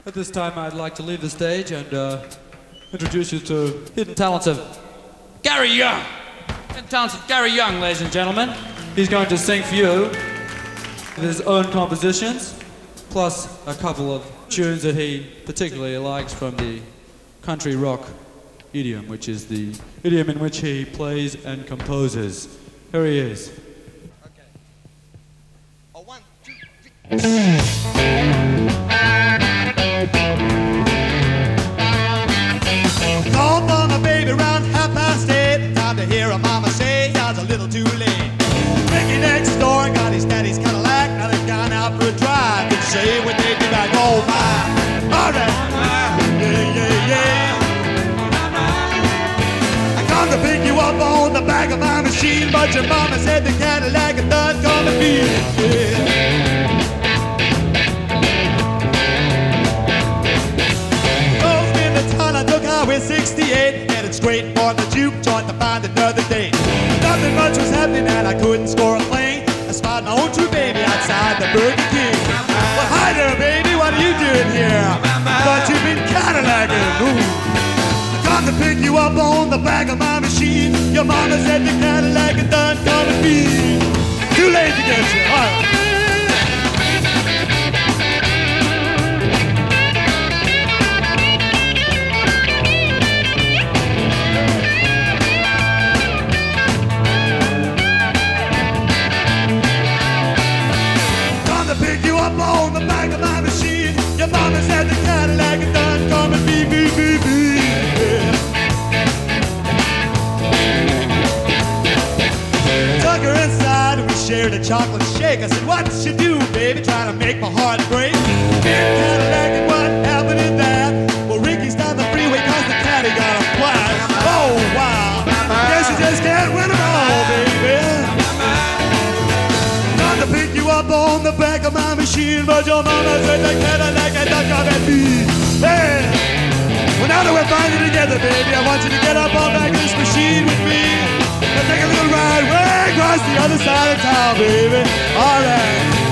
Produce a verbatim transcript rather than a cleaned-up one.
At this time, I'd like to leave the stage and uh, introduce you to hidden talents of Gary Young. Hidden talents of Gary Young, ladies and gentlemen. He's going to sing for you his own compositions, plus a couple of tunes that he particularly likes from the country rock idiom, which is the idiom in which he plays and composes. Here he is. Okay. A one, two, three. Called for my baby round half past eight. Time to hear her mama say I was a little too late. Ricky next door got his daddy's Cadillac. Now they've gone out for a drive. Could say when they be back, oh my. All right. Yeah, yeah, yeah. I come to pick you up on the back of my machine, but your mama said the Cadillac is done gonna be. Yeah. Highway sixty-eight, headed straight for the juke joint to find another date. Nothing much was happening and I couldn't score a claim. I spotted my own true baby outside the Burger King. Well, hi there, baby, what are you doing here? Thought you'd been Cadillacing. I come to pick you up on the back of my machine. Your mama said the Cadillac is done coming be. Too late to get you. All right. On the back of my machine, your mama said the Cadillac is done coming beep, beep, beep, beep. Yeah. Took her inside and we shared a chocolate shake. I said, what you do, baby, trying to make my heart break? Dear Cadillac, and what happened in that? Well, Ricky's down the freeway cause the caddy got a flat. Oh, wow, guess you just can't win them all, baby. To pick you up on the back of my machine, but your mama said the Cadillac and not gonna be. Hey, well now that we're finally together, baby, I want you to get up on back of this machine with me and take a little ride way across the other side of town, baby. All right.